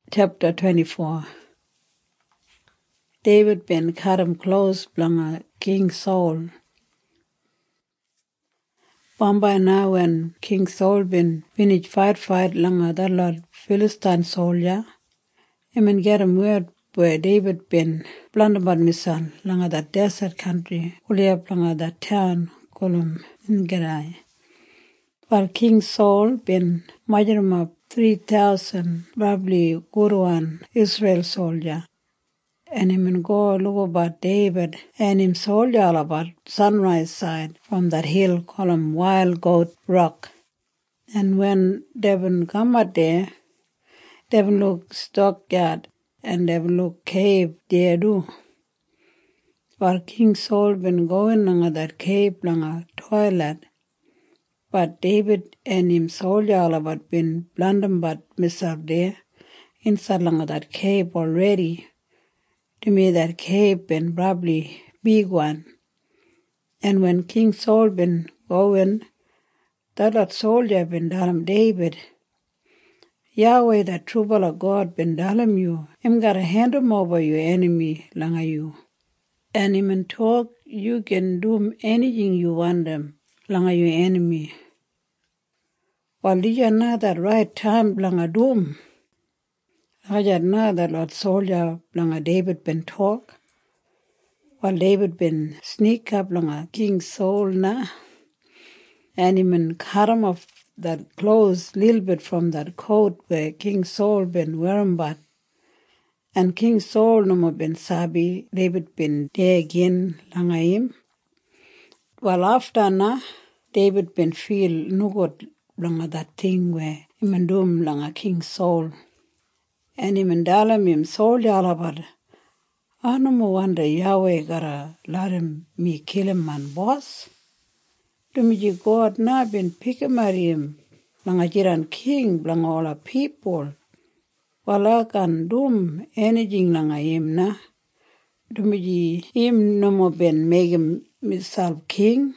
Chapter 24. David ben karam close blanga King Saul. Bamba na when King Saul ben finish fight langa that Lord Philistine soldier. Emen get a word where David ben blunderbad misal langa that desert country. Uliap langa that town kolum in Gerai. While King Saul ben measuring up 3,000 probably Guruan Israel soldier. And him go look about David and him soldier about sunrise side from that hill called him Wild Goat Rock. And when Devin come out there, Devin look stockyard and Devin look cave there do. While King Saul been going along that cave along a toilet, but David and him soldier about been blundering but myself there inside along that cave already. To me, that cave been probably big one. And when King Saul been going, that soldier been telling David, Yahweh, the trouble of God, been telling you, him gotta hand him over your enemy, langa you. And him and talk, you can do anything you want them, langa your enemy. Well, did you know that right time, langa doom? I just know that Lord soldier, langa David been talk. While David been sneak up along King Saul na, and him and cut him off that clothes little bit from that coat where King Saul been wearing but. And King Saul no more been sabi, David been there again langa him. Well after na, David been feel no good langa that thing where him and doom langa King Saul. And him and dalam him Saul about I no more wonder Yahweh gotta let me kill him man boss. To me God na been picking at him. Langa jiran king blang all the people. Wala kan doom anything langa him na. To me him no more been make him himself king.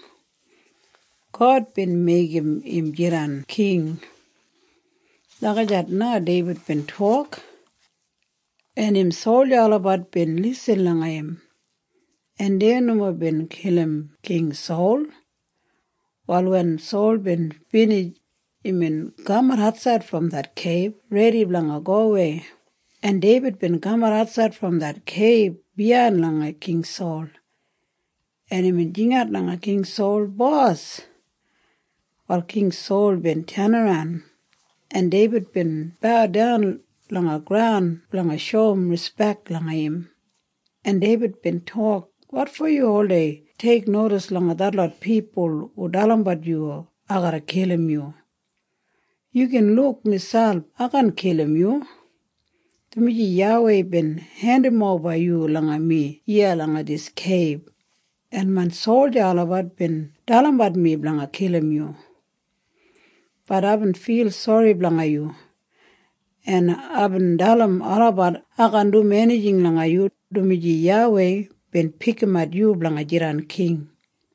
God been make him jiran king. Langa jat na David been talk. And him soldier all about been listen langa him. And they no more been kill him King Saul. While when Saul been finished, him and come outside from that cave, ready langa go away. And David been come outside from that cave beyond langa King Saul. And him and jingat langa King Saul boss. While King Saul been turn around. And David been bow down langa ground, langa show him respect langa him. And David been talk, what for you all day? Take notice langa that lot people who dalam but you, I gotta kill him you. You can look myself, I can kill him you. To me Yahweh been hand him over you langa me, yeah langa this cave. And man soldier all about been dalam but me langa kill him you. But I been feel sorry langa you. And I been dalam all about I can do anything langa you. To me Yahweh been pick him at you blanga jiran king.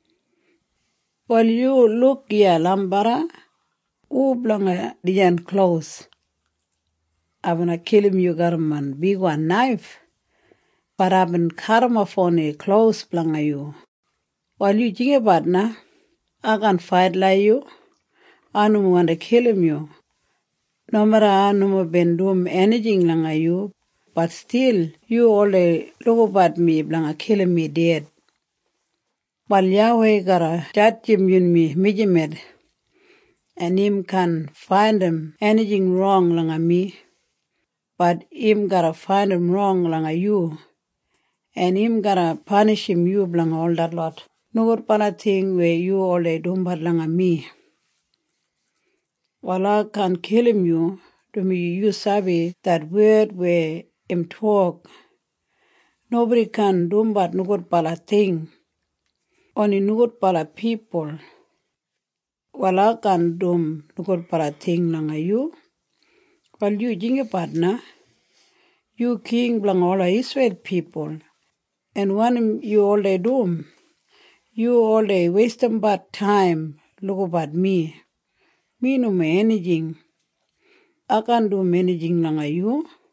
While you look ya lambara, u blanga diyan close. I'm gonna kill him you got him man big one knife. But I've been cut him off on a close blanga you. While you think about na, I can fight like you. I no want to kill him you. No matter I no been doing anything langa you. But still, you only look about me, blanga killing me dead. While Yahweh gotta judge him in me, mijimed, and him can find him anything wrong langa me, but him gotta find him wrong langa you, and him gotta punish him you blanga all that lot. No good pana thing where you only do but langa me. While I can kill him you, to me you sabi that word where him talk. Nobody can do but no good pala thing. Only no good pala people. While I can do no good pala thing langa you. While you jinga partner, you king blang all Israel people. And when you all they do, you all they waste them but time. Look about me. Me no me anything. I can do anything langa you.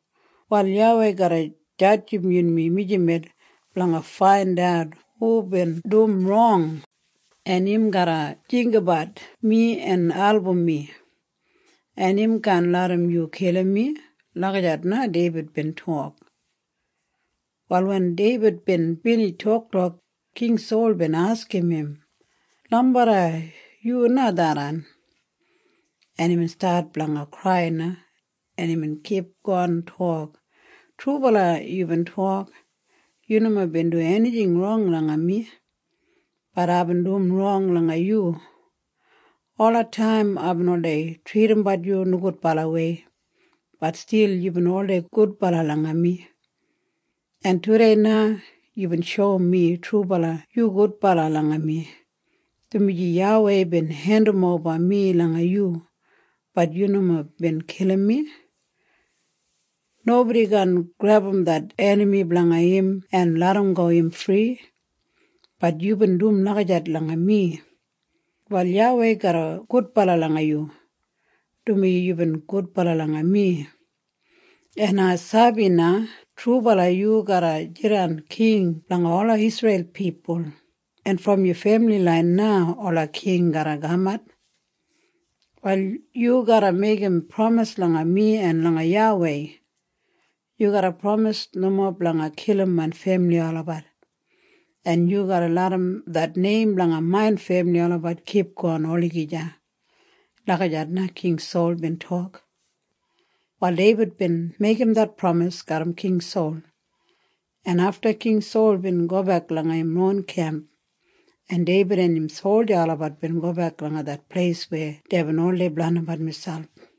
While Yahweh gotta judge me mijimet blanga find out who been doing wrong, and him gotta think about me and album me, and him can let him you kill me, like that na David been talk. While when David been talk, King Saul been asking him, Lambara, you not that an? And him start blanga crying, and him keep going talk. Trubala, you been talk. You never been do anything wrong langa me, but I've been doing wrong langa you. All the time I've been all day treating but you no good pala way, but still you've been all day good pala langa me. And today now you've been showing me true pala, you good pala langa me. To me Yahweh been hand him over me langa you, but you never been killing me. Nobody can grab him that enemy blanga him and let him go him free. But you been doing nakajat langa me. While Yahweh got a good pala langa you. To me you been good pala langa me. And I sabi na true pala you got a jiran king langa all of Israel people. And from your family line now all a king got a gamat. While you gotta make him promise langa me and langa Yahweh. You gotta promise no more blanga kill him and family all about. And you gotta let him that name blanga mine family all about keep going oligija. Like na King Saul been talk. While David been make him that promise, got him King Saul. And after King Saul been go back langa him own camp. And David and him soldier all about been go back langa that place where they been all they bland about himself.